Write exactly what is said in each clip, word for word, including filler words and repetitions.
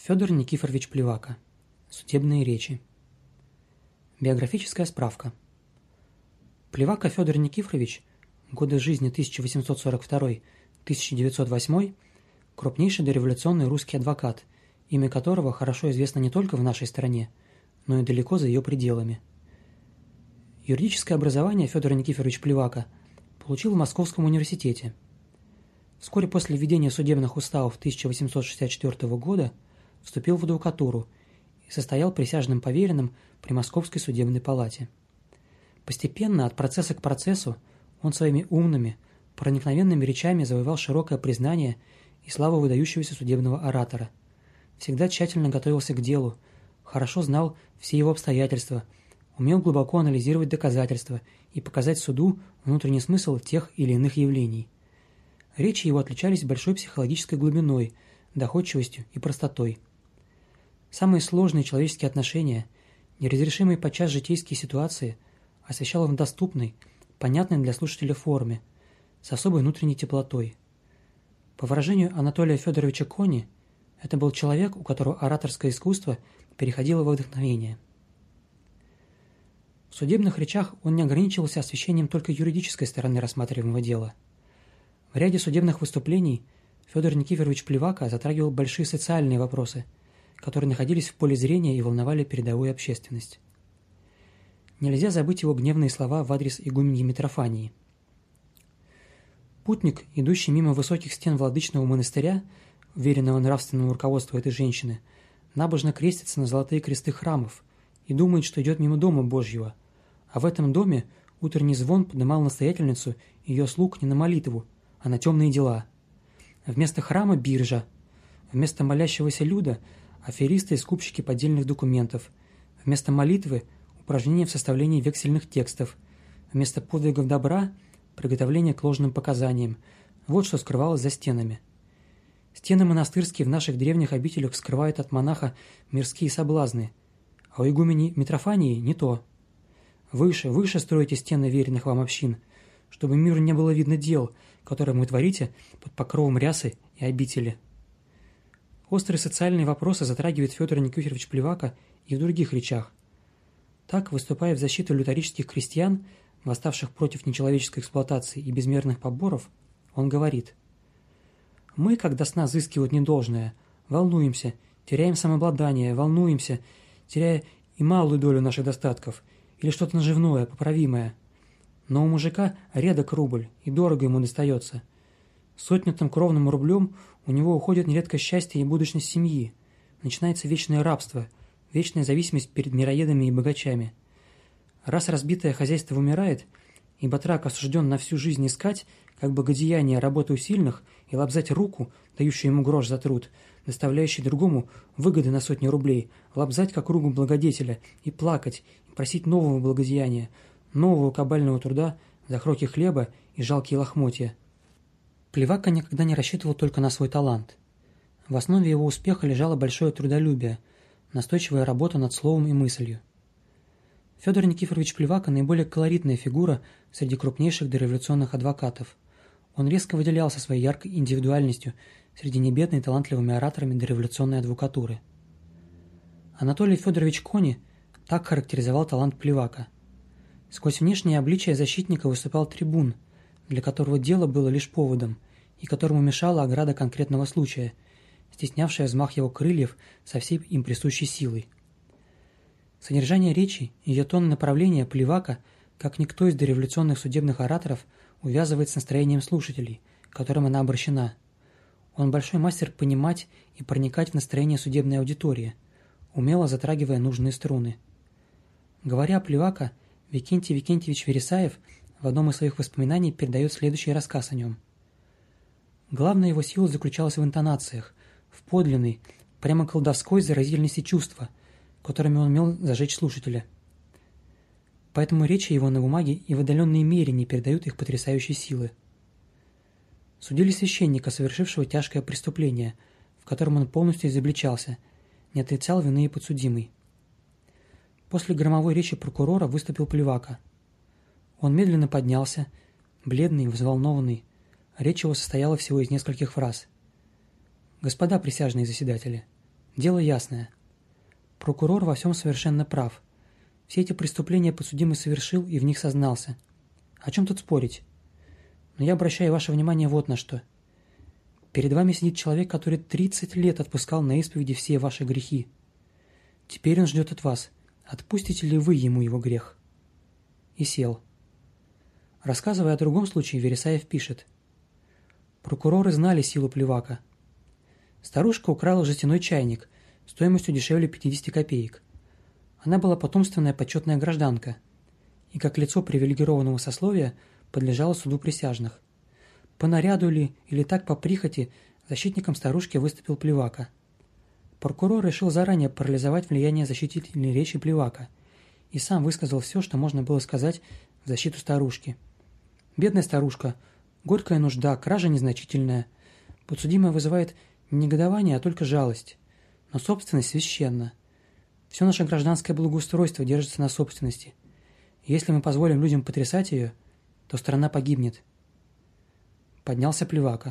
Федор Никифорович Плевака. Судебные речи. Биографическая справка. Плевака Федор Никифорович, годы жизни тысяча восемьсот сорок второй — тысяча девятьсот восьмой, крупнейший дореволюционный русский адвокат, имя которого хорошо известно не только в нашей стране, но и далеко за ее пределами. Юридическое образование Федор Никифорович Плевака получил в Московском университете. Вскоре после введения судебных уставов тысяча восемьсот шестьдесят четвёртого года вступил в адвокатуру и состоял присяжным поверенным при Московской судебной палате. Постепенно, от процесса к процессу, он своими умными, проникновенными речами завоевал широкое признание и славу выдающегося судебного оратора. Всегда тщательно готовился к делу, хорошо знал все его обстоятельства, умел глубоко анализировать доказательства и показать суду внутренний смысл тех или иных явлений. Речи его отличались большой психологической глубиной, доходчивостью и простотой. Самые сложные человеческие отношения, неразрешимые подчас житейские ситуации освещал он в доступной, понятной для слушателя форме, с особой внутренней теплотой. По выражению Анатолия Федоровича Кони, это был человек, у которого ораторское искусство переходило во вдохновение. В судебных речах он не ограничивался освещением только юридической стороны рассматриваемого дела. В ряде судебных выступлений Федор Никифорович Плевака затрагивал большие социальные вопросы, которые находились в поле зрения и волновали передовую общественность. Нельзя забыть его гневные слова в адрес игуменьи Митрофании. Путник, идущий мимо высоких стен владычного монастыря, уверенного нравственному руководству этой женщины, набожно крестится на золотые кресты храмов и думает, что идет мимо дома Божьего, а в этом доме утренний звон поднимал настоятельницу и ее слуг не на молитву, а на темные дела. Вместо храма – биржа, вместо молящегося люда – аферисты и скупщики поддельных документов, вместо молитвы – упражнения в составлении вексельных текстов, вместо подвигов добра – приготовление к ложным показаниям. Вот что скрывалось за стенами. Стены монастырские в наших древних обителях скрывают от монаха мирские соблазны, а у игумени Митрофании не то. Выше, выше стройте стены веренных вам общин, чтобы миру не было видно дел, которые вы творите под покровом рясы и обители. Острые социальные вопросы затрагивает Федор Никифорович Плевака и в других речах. Так, выступая в защиту лютеранских крестьян, восставших против нечеловеческой эксплуатации и безмерных поборов, он говорит: «Мы, когда с нас взыскивают недолжное, волнуемся, теряем самообладание, волнуемся, теряя и малую долю наших достатков, или что-то наживное, поправимое. Но у мужика редок рубль, и дорого ему достается. Сотнятым кровным рублем у него уходит нередко счастье и будущность семьи. Начинается вечное рабство, вечная зависимость перед мироедами и богачами. Раз разбитое хозяйство умирает, и батрак осужден на всю жизнь искать, как благодеяние работы у сильных, и лобзать руку, дающую ему грош за труд, доставляющий другому выгоды на сотни рублей, лобзать как руку благодетеля, и плакать, и просить нового благодеяния, нового кабального труда за кроки хлеба и жалкие лохмотья». Плевака никогда не рассчитывал только на свой талант. В основе его успеха лежало большое трудолюбие, настойчивая работа над словом и мыслью. Федор Никифорович Плевака – наиболее колоритная фигура среди крупнейших дореволюционных адвокатов. Он резко выделялся своей яркой индивидуальностью среди небедной талантливыми ораторами дореволюционной адвокатуры. Анатолий Федорович Кони так характеризовал талант Плевака. Сквозь внешнее обличие защитника выступал трибун, для которого дело было лишь поводом, и которому мешала ограда конкретного случая, стеснявшая взмах его крыльев со всей им присущей силой. Содержание речи, ее тон и направление Плевака, как никто из дореволюционных судебных ораторов, увязывает с настроением слушателей, к которым она обращена. Он большой мастер понимать и проникать в настроение судебной аудитории, умело затрагивая нужные струны. Говоря о Плевака, Викентий Викентьевич Вересаев в одном из своих воспоминаний передает следующий рассказ о нем. Главная его сила заключалась в интонациях, в подлинной, прямо колдовской заразительности чувства, которыми он умел зажечь слушателя. Поэтому речи его на бумаге и в отдаленной мере не передают их потрясающей силы. Судили священника, совершившего тяжкое преступление, в котором он полностью изобличался, не отрицал вины и подсудимый. После громовой речи прокурора выступил Плевака. Он медленно поднялся, бледный и взволнованный. Речь его состояла всего из нескольких фраз. «Господа присяжные заседатели, Дело ясное. Прокурор во всем совершенно прав. Все эти преступления подсудимый совершил и в них сознался. О чем тут спорить? Но я обращаю ваше внимание вот на что. Перед вами сидит человек, который тридцать лет отпускал на исповеди все ваши грехи. Теперь он ждет от вас, отпустите ли вы ему его грех. И сел. Рассказывая о другом случае, Вересаев пишет. Прокуроры знали силу Плевака. Старушка украла жестяной чайник стоимостью дешевле пятидесяти копеек. Она была потомственная почетная гражданка и, как лицо привилегированного сословия, подлежала суду присяжных. По наряду ли или так по прихоти защитником старушки выступил Плевака. Прокурор решил заранее парализовать влияние защитительной речи Плевака и сам высказал все, что можно было сказать в защиту старушки. Бедная старушка, горькая нужда, кража незначительная. Подсудимая вызывает не негодование, а только жалость. Но собственность священна. Все наше гражданское благоустройство держится на собственности. Если мы позволим людям потрясать ее, то страна погибнет. Поднялся Плевака.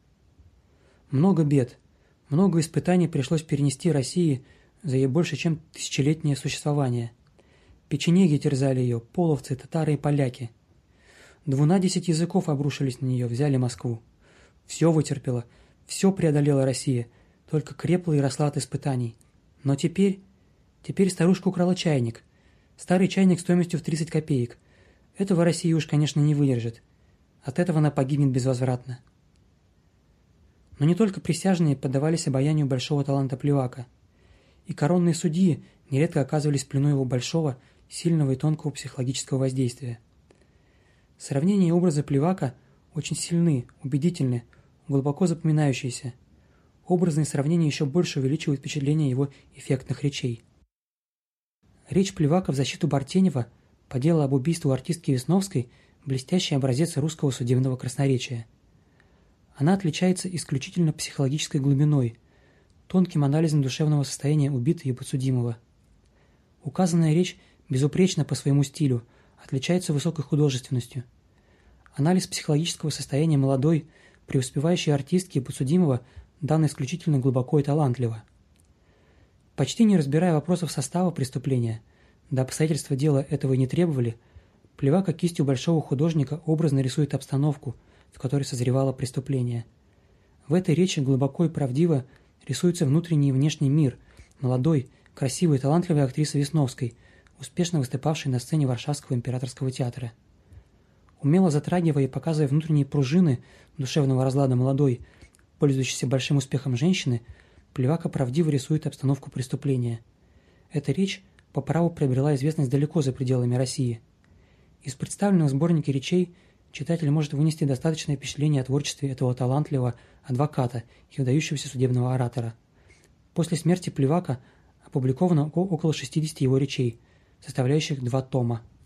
Много бед, много испытаний пришлось перенести России за ее больше чем тысячелетнее существование. Печенеги терзали ее, половцы, татары и поляки. Двунадесять языков обрушились на нее, взяли Москву. Все вытерпела, все преодолела Россия, только крепла и росла от испытаний. Но теперь... Теперь старушка украла чайник. Старый чайник стоимостью в тридцать копеек. Этого Россия уж, конечно, не выдержит. От этого она погибнет безвозвратно. Но не только присяжные поддавались обаянию большого таланта Плевака. И коронные судьи нередко оказывались в плену его большого, сильного и тонкого психологического воздействия. Сравнения и образы Плевака очень сильны, убедительны, глубоко запоминающиеся. Образные сравнения еще больше увеличивают впечатление его эффектных речей. Речь Плевака в защиту Бартенева по делу об убийстве артистки Весновской – блестящий образец русского судебного красноречия. Она отличается исключительно психологической глубиной, тонким анализом душевного состояния убитой и подсудимого. Указанная речь безупречна по своему стилю, отличается высокой художественностью. Анализ психологического состояния молодой, преуспевающей артистки и подсудимого дан исключительно глубоко и талантливо. Почти не разбирая вопросов состава преступления, да обстоятельства дела этого и не требовали, Плевака кистью большого художника образно рисует обстановку, в которой созревало преступление. В этой речи глубоко и правдиво рисуется внутренний и внешний мир молодой, красивой и талантливой актрисы Весновской, успешно выступавшей на сцене Варшавского императорского театра. Умело затрагивая и показывая внутренние пружины душевного разлада молодой, пользующейся большим успехом женщины, Плевака правдиво рисует обстановку преступления. Эта речь по праву приобрела известность далеко за пределами России. Из представленного в сборнике речей читатель может вынести достаточное впечатление о творчестве этого талантливого адвоката и выдающегося судебного оратора. После смерти Плевака опубликовано около шестидесяти его речей, составляющих два тома.